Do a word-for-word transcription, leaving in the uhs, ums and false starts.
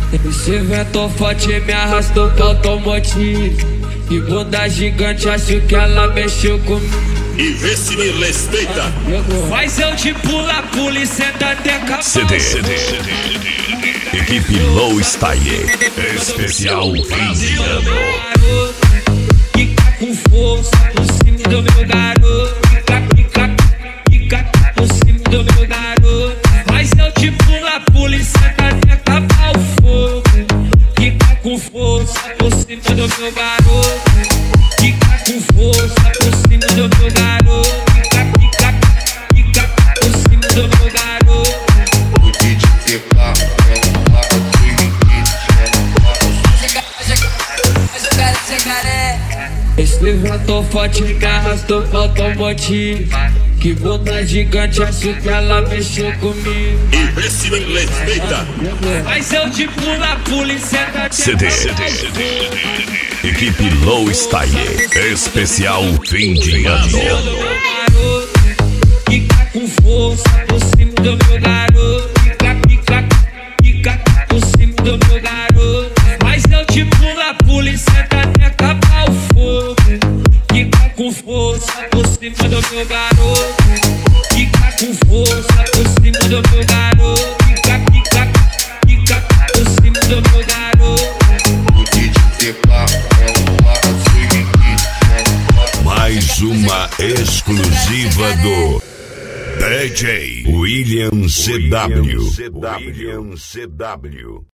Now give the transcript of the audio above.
Esse vento forte me arrastou pro automotivo. Que bunda gigante, acho que ela mexeu comigo. E vê se me respeita. Faz eu de pula, pula e senta até acabar. C D, C D, Equipe Low Style, especial fim de ano. Fica com força por cima do meu garoto. Fica, fica, fica por cima do meu garoto. Faz eu de pula, pula e senta até acabar o fogo. Fica com força por cima do meu garoto. Fica com força por cima do meu garoto. Fica, fica, fica por cima do meu garoto. O D J T K é um placa de Esse vento forte me arrastou pro automotivo. Que bunda gigante, acho que ela mexeu comigo. E vê se me respeita. Mas eu de pula, pula e senta até C D, Equipe Low Style, especial fim de ano. Fica com força por cima do meu garoto. Fica, fica, fica por cima do meu garoto. Mas eu de pula, pula e senta até acabar o fogo. Fica com força por cima do meu garoto. Fica com força por cima do meu garoto. Fica, fica, fica por cima do meu garoto. O D J T K é um placa de Mais uma exclusiva do D J William C W. William C W.